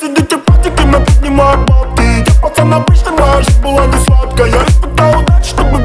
сидите в патике, но поднимаю бабки. Я пацан обычный, моя жизнь была не сладкая. Я испытал удачу, чтобы